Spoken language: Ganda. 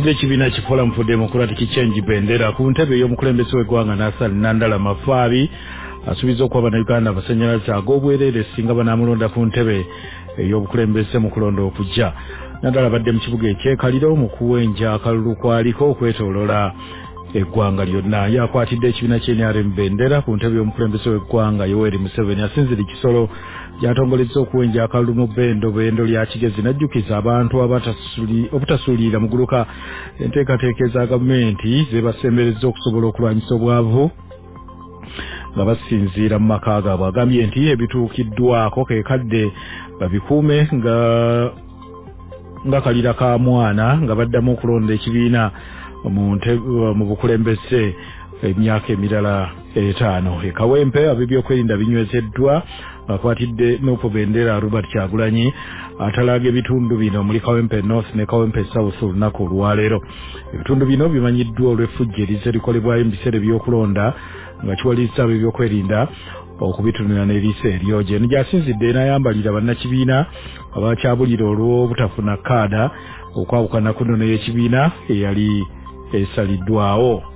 akwatidde ekibiina ki Forum for Democratic Change Bendera ku ntebe y'omukulembeze w'eggwanga Nasal Nandala Mafaabi asuubiza okuwa bannayuganda abasannyalaze ag'obwereere singa banaamulonda ku ntebe ey'obukulembeze mu kulonda okujja. Nandala abadde mu kibuga ekyekaliro mu kuwenja akalulu kwaliko okwetooloola eggwanga lyonna. Yakwatidde ekibiina ky'NRM Bendera ku ntebe y'omukulembeze w'eggwanga Yoweri Museveni asinzira Kisolo gy'atongolezza okuwenja akalulu mu Bendo lya Kigezi n'ajjukiza abantu obutasuulirira mu guluka enteekateeka eza gavumenti ze basemberezza okusobola okulwanyisa obwavu nga basinziira mu maka gaabwe. Agambye nti ebituukiddwako ke kadde babikuume nga kalira ka mwana nga baddamu okulonda ekibiina mu bukulembeze emyaka emirala 5. Kawempe ab'ebyokwerinda binywezeddwa akwatidde Nuupu Bendera Robert Kyagulanyi atalaaga ebitundu bino muri Kawempe North ne Kawempe South olunaku olwaleero. Ebitundu bino bimanyiddwa olw'effujjo erize likolebwayo mu biseera by'okulonda nga kiwalirizza ab'ebyokwerinda okubitunula n'eriisa eryoje. Gy'asinzidde n'ayambalira bannakibiina abakyabulira olw'obutafuna kaada okwawukana ku nnono y'ekibiina eyali esaliddwawo.